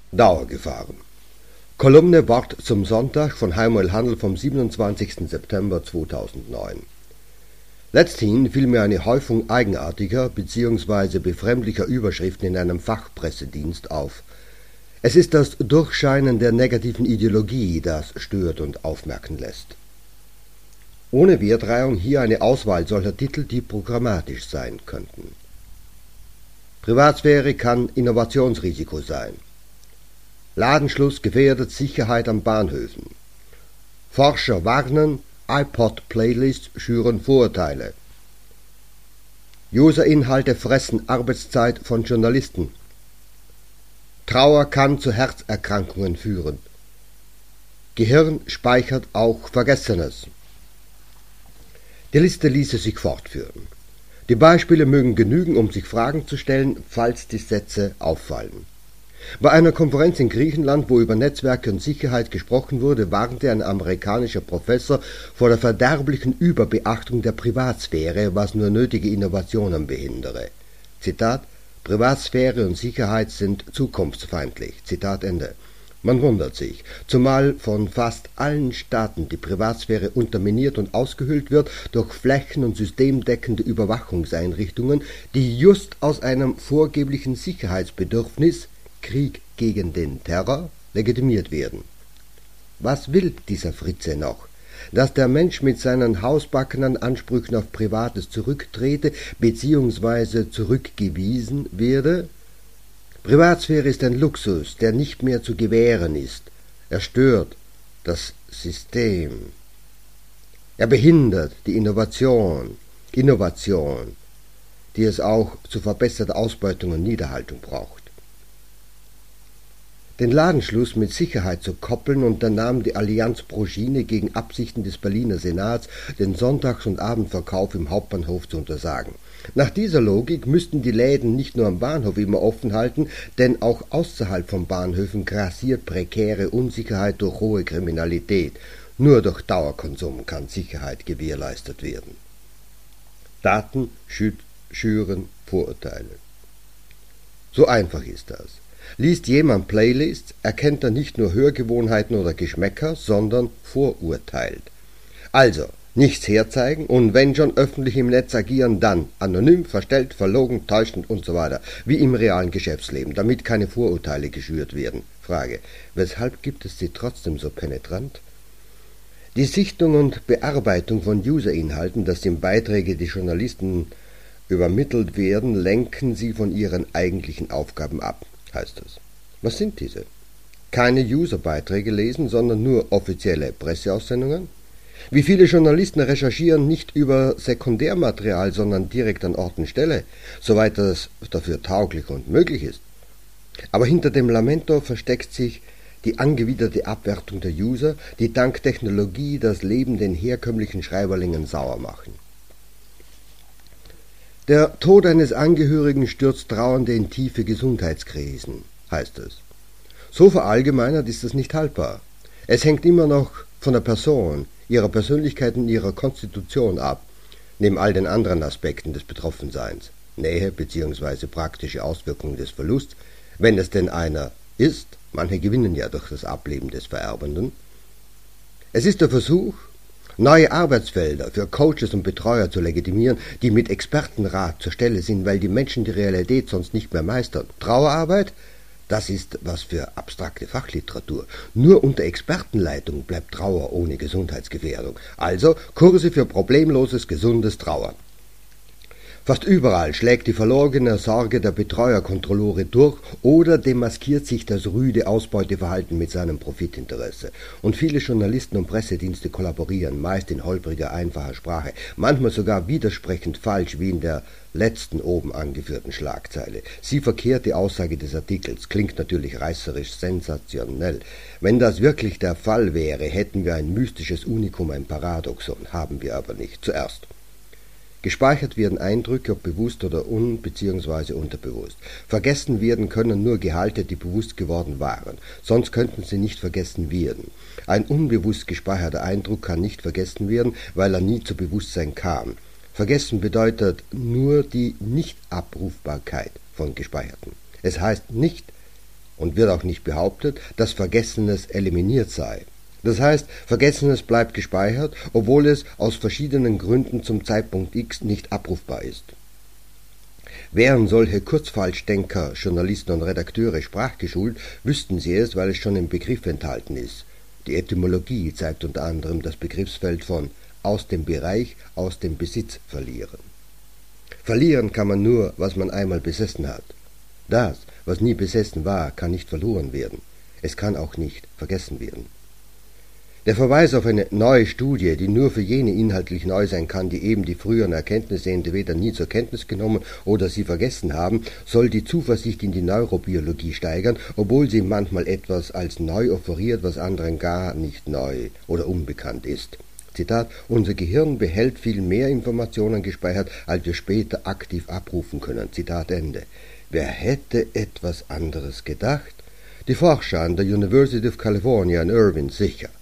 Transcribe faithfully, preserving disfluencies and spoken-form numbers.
Dauergefahren. Kolumne Wort zum Sonntag von Heimuel Handel vom siebenundzwanzigsten September zweitausendneun. Letzthin fiel mir eine Häufung eigenartiger bzw. befremdlicher Überschriften in einem Fachpressedienst auf. Es ist das Durchscheinen der negativen Ideologie, das stört und aufmerken lässt. Ohne Wertreihung hier eine Auswahl solcher Titel, die programmatisch sein könnten. Privatsphäre kann Innovationsrisiko sein. Ladenschluss gefährdet Sicherheit an Bahnhöfen. Forscher warnen, iPod-Playlists schüren Vorurteile. Userinhalte fressen Arbeitszeit von Journalisten. Trauer kann zu Herzerkrankungen führen. Gehirn speichert auch Vergessenes. Die Liste ließe sich fortführen. Die Beispiele mögen genügen, um sich Fragen zu stellen, falls die Sätze auffallen. Bei einer Konferenz in Griechenland, wo über Netzwerke und Sicherheit gesprochen wurde, warnte ein amerikanischer Professor vor der verderblichen Überbeachtung der Privatsphäre, was nur nötige Innovationen behindere. Zitat: Privatsphäre und Sicherheit sind zukunftsfeindlich. Zitat Ende. Man wundert sich, zumal von fast allen Staaten die Privatsphäre unterminiert und ausgehöhlt wird durch flächen- und systemdeckende Überwachungseinrichtungen, die just aus einem vorgeblichen Sicherheitsbedürfnis, Krieg gegen den Terror, legitimiert werden. Was will dieser Fritze noch? Dass der Mensch mit seinen hausbackenen Ansprüchen auf Privates zurücktrete bzw. zurückgewiesen werde? Privatsphäre ist ein Luxus, der nicht mehr zu gewähren ist. Er stört das System. Er behindert die Innovation, Innovation, die es auch zu verbesserter Ausbeutung und Niederhaltung braucht. Den Ladenschluss mit Sicherheit zu koppeln, unternahm die Allianz Progine gegen Absichten des Berliner Senats, den Sonntags- und Abendverkauf im Hauptbahnhof zu untersagen. Nach dieser Logik müssten die Läden nicht nur am Bahnhof immer offen halten, denn auch außerhalb von Bahnhöfen grassiert prekäre Unsicherheit durch hohe Kriminalität. Nur durch Dauerkonsum kann Sicherheit gewährleistet werden. Daten schüren Vorurteile. So einfach ist das. Liest jemand Playlists, erkennt er nicht nur Hörgewohnheiten oder Geschmäcker, sondern verurteilt. Also, nichts herzeigen und wenn schon öffentlich im Netz agieren, dann anonym, verstellt, verlogen, täuschend usw., wie im realen Geschäftsleben, damit keine Vorurteile geschürt werden. Frage: Weshalb gibt es sie trotzdem so penetrant? Die Sichtung und Bearbeitung von Userinhalten, das in Beiträge die Journalisten übermittelt werden, lenken sie von ihren eigentlichen Aufgaben ab, heißt es. Was sind diese? Keine Userbeiträge lesen, sondern nur offizielle Presseaussendungen? Wie viele Journalisten recherchieren nicht über Sekundärmaterial, sondern direkt an Ort und Stelle, soweit das dafür tauglich und möglich ist? Aber hinter dem Lamento versteckt sich die angewiderte Abwertung der User, die dank Technologie das Leben den herkömmlichen Schreiberlingen sauer machen. Der Tod eines Angehörigen stürzt Trauernde in tiefe Gesundheitskrisen, heißt es. So verallgemeinert ist es nicht haltbar. Es hängt immer noch von der Person, ihrer Persönlichkeit und ihrer Konstitution ab, neben all den anderen Aspekten des Betroffenseins, Nähe bzw. praktische Auswirkungen des Verlusts, wenn es denn einer ist, manche gewinnen ja durch das Ableben des Vererbenden. Es ist der Versuch, neue Arbeitsfelder für Coaches und Betreuer zu legitimieren, die mit Expertenrat zur Stelle sind, weil die Menschen die Realität sonst nicht mehr meistern. Trauerarbeit? Das ist was für abstrakte Fachliteratur. Nur unter Expertenleitung bleibt Trauer ohne Gesundheitsgefährdung. Also Kurse für problemloses, gesundes Trauern. Fast überall schlägt die verlogene Sorge der Betreuerkontrollore durch oder demaskiert sich das rüde Ausbeuteverhalten mit seinem Profitinteresse. Und viele Journalisten und Pressedienste kollaborieren, meist in holpriger, einfacher Sprache, manchmal sogar widersprechend falsch, wie in der letzten oben angeführten Schlagzeile. Sie verkehrt die Aussage des Artikels, klingt natürlich reißerisch sensationell. Wenn das wirklich der Fall wäre, hätten wir ein mystisches Unikum, ein Paradoxon, haben wir aber nicht. Zuerst: Gespeichert werden Eindrücke, ob bewusst oder un- bzw. unterbewusst. Vergessen werden können nur Gehalte, die bewusst geworden waren, sonst könnten sie nicht vergessen werden. Ein unbewusst gespeicherter Eindruck kann nicht vergessen werden, weil er nie zu Bewusstsein kam. Vergessen bedeutet nur die Nichtabrufbarkeit von Gespeicherten. Es heißt nicht, und wird auch nicht behauptet, dass Vergessenes eliminiert sei. Das heißt, Vergessenes bleibt gespeichert, obwohl es aus verschiedenen Gründen zum Zeitpunkt X nicht abrufbar ist. Wären solche Kurzfalschdenker, Journalisten und Redakteure sprachgeschult, wüssten sie es, weil es schon im Begriff enthalten ist. Die Etymologie zeigt unter anderem das Begriffsfeld von aus dem Bereich, aus dem Besitz verlieren. Verlieren kann man nur, was man einmal besessen hat. Das, was nie besessen war, kann nicht verloren werden. Es kann auch nicht vergessen werden. Der Verweis auf eine neue Studie, die nur für jene inhaltlich neu sein kann, die eben die früheren Erkenntnisse entweder nie zur Kenntnis genommen oder sie vergessen haben, soll die Zuversicht in die Neurobiologie steigern, obwohl sie manchmal etwas als neu offeriert, was anderen gar nicht neu oder unbekannt ist. Zitat, unser Gehirn behält viel mehr Informationen gespeichert, als wir später aktiv abrufen können. Zitat Ende. Wer hätte etwas anderes gedacht? Die Forscher an der University of California in Irvine sicher.